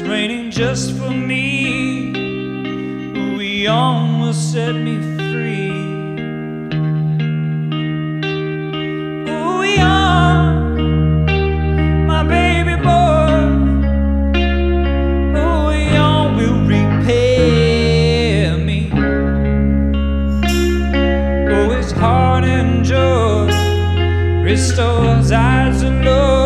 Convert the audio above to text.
raining just for me. We almost set me free. Oh, we are my baby boy. Oh, we all will repay me. Oh, his heart and joy restores eyes of love.